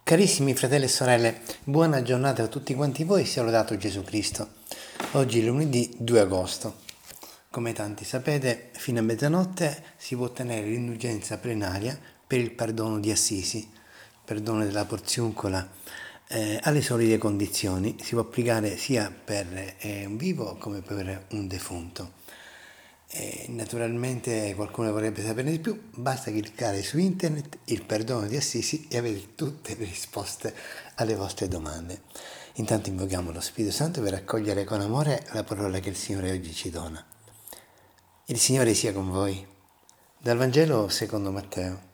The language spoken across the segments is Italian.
Carissimi fratelli e sorelle, buona giornata a tutti quanti voi, sia lodato Gesù Cristo. Oggi è lunedì 2 agosto. Come tanti sapete, fino a mezzanotte si può ottenere l'indulgenza plenaria per il perdono di Assisi, perdono della porziuncola alle solite condizioni. Si può applicare sia per un vivo come per un defunto. Naturalmente qualcuno vorrebbe saperne di più, basta cliccare su internet il perdono di Assisi e avete tutte le risposte alle vostre domande. Intanto invochiamo lo Spirito Santo per accogliere con amore la parola che il Signore oggi ci dona. Il Signore sia con voi. Dal Vangelo secondo Matteo.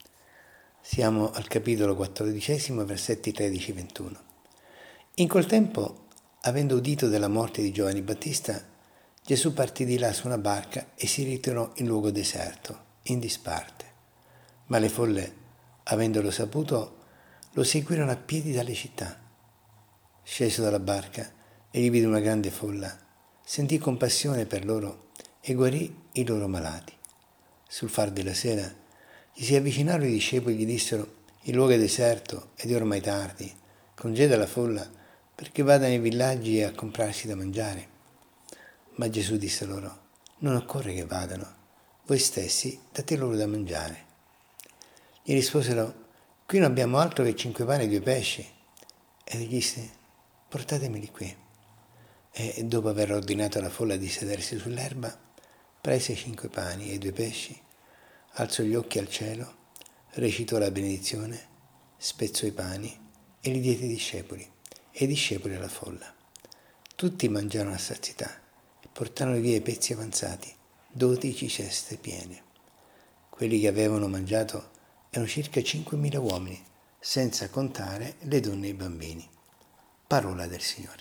Siamo al capitolo 14, versetti 13-21. In quel tempo, avendo udito della morte di Giovanni Battista, Gesù partì di là su una barca e si ritirò in luogo deserto, in disparte. Ma le folle, avendolo saputo, lo seguirono a piedi dalle città. Sceso dalla barca, egli vide una grande folla, sentì compassione per loro e guarì i loro malati. Sul far della sera gli si avvicinarono i discepoli e gli dissero: il luogo è deserto ed è ormai tardi, congeda la folla perché vada nei villaggi a comprarsi da mangiare. Ma Gesù disse loro: non occorre che vadano, voi stessi date loro da mangiare. Gli risposero: qui non abbiamo altro che 5 pani e 2 pesci. Ed egli disse: portatemeli qui. E dopo aver ordinato alla folla di sedersi sull'erba, prese 5 pani e 2 pesci, alzò gli occhi al cielo, recitò la benedizione, spezzò i pani e li diede ai discepoli, e i discepoli alla folla. Tutti mangiarono a sazietà e portarono via i pezzi avanzati, 12 ceste piene. Quelli che avevano mangiato erano circa 5.000 uomini, senza contare le donne e i bambini. Parola del Signore.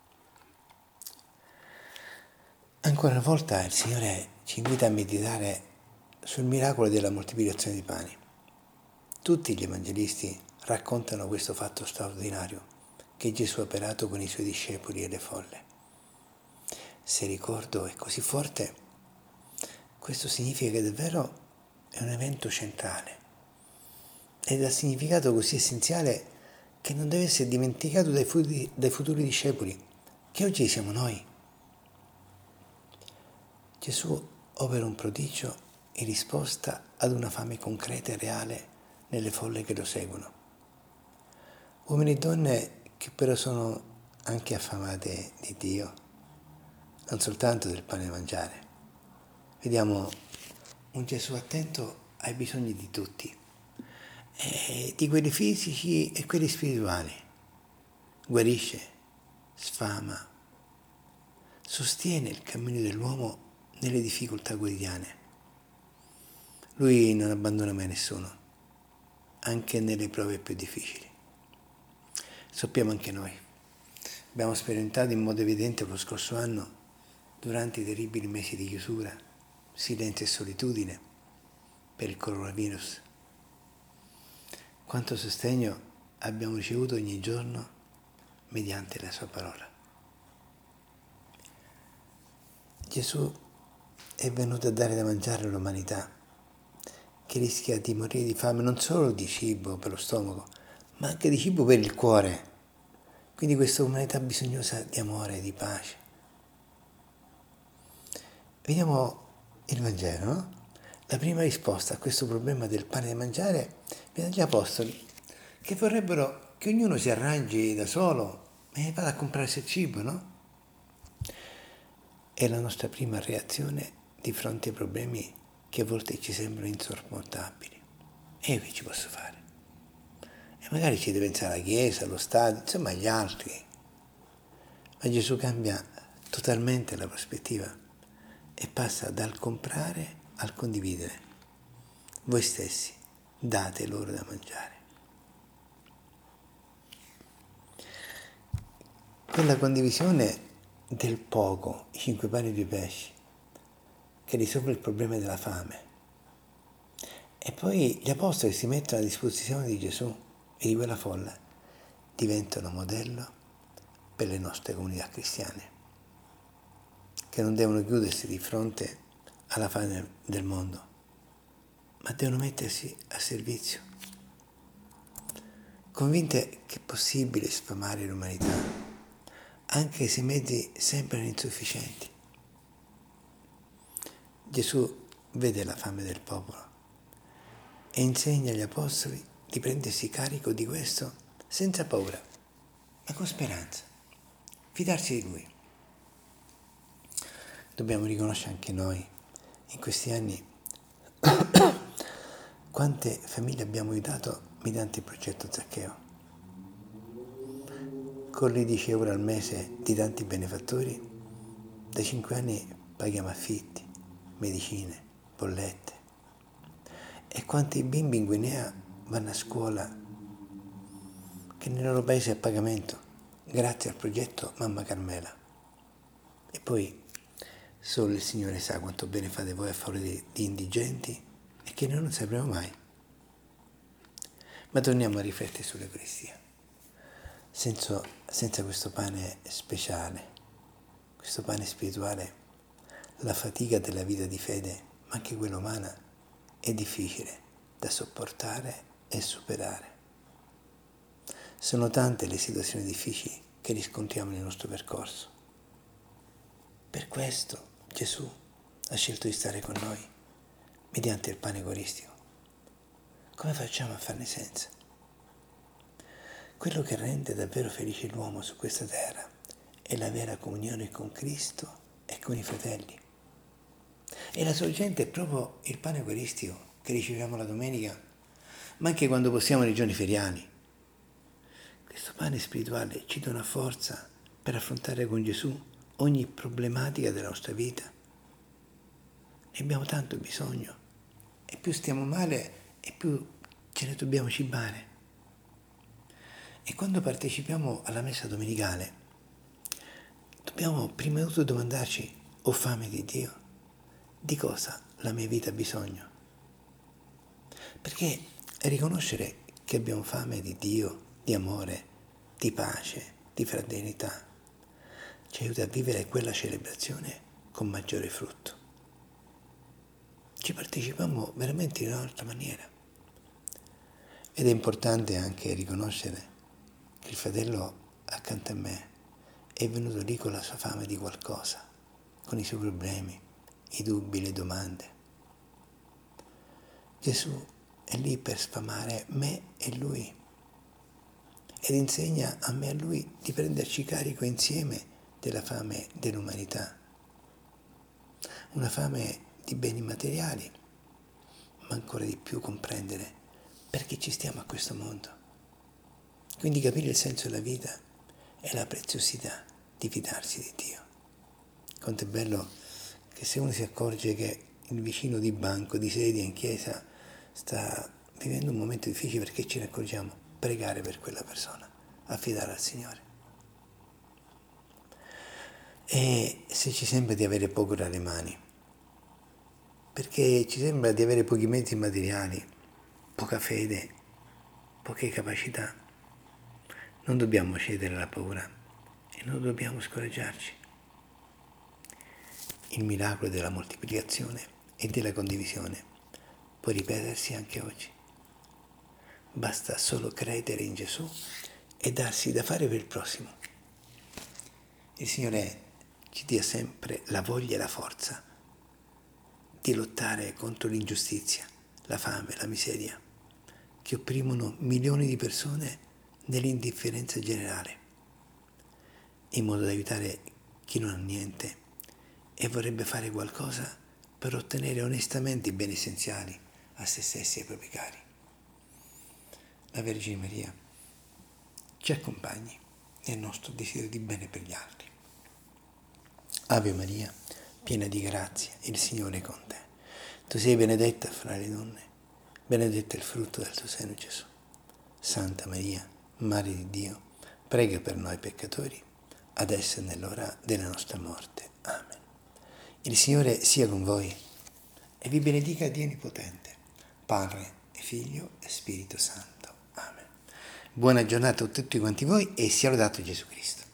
Ancora una volta il Signore ci invita a meditare sul miracolo della moltiplicazione dei pani. Tutti gli evangelisti raccontano questo fatto straordinario che Gesù ha operato con i suoi discepoli e le folle. Se il ricordo è così forte, questo significa che davvero è un evento centrale e dal significato così essenziale che non deve essere dimenticato dai futuri discepoli, che oggi siamo noi. Gesù opera un prodigio in risposta ad una fame concreta e reale nelle folle che lo seguono. Uomini e donne che però sono anche affamate di Dio, non soltanto del pane da mangiare. Vediamo un Gesù attento ai bisogni di tutti, di quelli fisici e quelli spirituali. Guarisce, sfama, sostiene il cammino dell'uomo nelle difficoltà quotidiane. Lui non abbandona mai nessuno, anche nelle prove più difficili. Sappiamo anche noi. Abbiamo sperimentato in modo evidente lo scorso anno, durante i terribili mesi di chiusura, silenzio e solitudine per il coronavirus, quanto sostegno abbiamo ricevuto ogni giorno mediante la sua parola. Gesù è venuto a dare da mangiare all'umanità, che rischia di morire di fame non solo di cibo per lo stomaco, ma anche di cibo per il cuore. Quindi questa umanità bisognosa di amore, di pace. Vediamo il Vangelo, no? La prima risposta a questo problema del pane da mangiare viene dagli apostoli, che vorrebbero che ognuno si arrangi da solo e vada a comprarsi il cibo, no? È la nostra prima reazione di fronte ai problemi che a volte ci sembrano insormontabili. E io che ci posso fare? E magari ci deve pensare la Chiesa, lo Stato, insomma gli altri. Ma Gesù cambia totalmente la prospettiva e passa dal comprare al condividere. Voi stessi date loro da mangiare. Quella condivisione del poco, i 5 pani e 2 pesci, che risolve il problema della fame. E poi gli apostoli si mettono a disposizione di Gesù e di quella folla, diventano modello per le nostre comunità cristiane, che non devono chiudersi di fronte alla fame del mondo, ma devono mettersi a servizio. convinte che è possibile sfamare l'umanità, anche se i mezzi sembrano insufficienti. Gesù vede la fame del popolo e insegna agli apostoli di prendersi carico di questo senza paura, ma con speranza, fidarsi di Lui. Dobbiamo riconoscere anche noi, in questi anni, quante famiglie abbiamo aiutato mediante il progetto Zaccheo. Con i 10 euro al mese di tanti benefattori, da 5 anni paghiamo affitti, medicine, bollette. E quanti bimbi in Guinea vanno a scuola che nel loro paese è a pagamento, grazie al progetto Mamma Carmela. E poi solo il Signore sa quanto bene fate voi a favore di indigenti e che noi non sapremo mai. Ma torniamo a riflettere sull'Eucaristia. Senza questo pane speciale, questo pane spirituale, la fatica della vita di fede, ma anche quella umana, è difficile da sopportare e superare. Sono tante le situazioni difficili che riscontriamo nel nostro percorso. Per questo Gesù ha scelto di stare con noi mediante il pane eucaristico. Come facciamo a farne senza? Quello che rende davvero felice l'uomo su questa terra è la vera comunione con Cristo e con i fratelli. E la sorgente è proprio il pane eucaristico che riceviamo la domenica, ma anche quando possiamo nei giorni feriali. Questo pane spirituale ci dà una forza per affrontare con Gesù ogni problematica della nostra vita. Ne abbiamo tanto bisogno e più stiamo male e più ce ne dobbiamo cibare. E quando partecipiamo alla messa domenicale dobbiamo prima di tutto domandarci: ho fame di Dio? Di cosa la mia vita ha bisogno? Perché riconoscere che abbiamo fame di Dio, di amore, di pace, di fraternità, ci aiuta a vivere quella celebrazione con maggiore frutto. Ci partecipiamo veramente in un'altra maniera. Ed è importante anche riconoscere che il fratello accanto a me è venuto lì con la sua fame di qualcosa, con i suoi problemi, i dubbi, le domande. Gesù è lì per sfamare me e lui ed insegna a me e a lui di prenderci carico insieme della fame dell'umanità. Una fame di beni materiali, ma ancora di più comprendere perché ci stiamo a questo mondo. Quindi capire il senso della vita e la preziosità di fidarsi di Dio. Quanto è bello che se uno si accorge che il vicino di banco, di sedia in chiesa sta vivendo un momento difficile, perché ce ne accorgiamo, pregare per quella persona, affidare al Signore. E se ci sembra di avere poco tra le mani, perché ci sembra di avere pochi mezzi materiali, poca fede, poche capacità, non dobbiamo cedere alla paura e non dobbiamo scoraggiarci. Il miracolo della moltiplicazione e della condivisione può ripetersi anche oggi. Basta solo credere in Gesù e darsi da fare per il prossimo. Il Signore ci dia sempre la voglia e la forza di lottare contro l'ingiustizia, la fame, la miseria, che opprimono milioni di persone nell'indifferenza generale, in modo da aiutare chi non ha niente e vorrebbe fare qualcosa per ottenere onestamente i beni essenziali a se stessi e ai propri cari. La Vergine Maria ci accompagni nel nostro desiderio di bene per gli altri. Ave Maria, piena di grazia, il Signore è con te. Tu sei benedetta fra le donne, benedetto è il frutto del tuo seno, Gesù. Santa Maria, Madre di Dio, prega per noi peccatori, adesso e nell'ora della nostra morte. Amen. Il Signore sia con voi e vi benedica Dio Onnipotente, Padre e Figlio e Spirito Santo. Amen. Buona giornata a tutti quanti voi e sia lodato Gesù Cristo.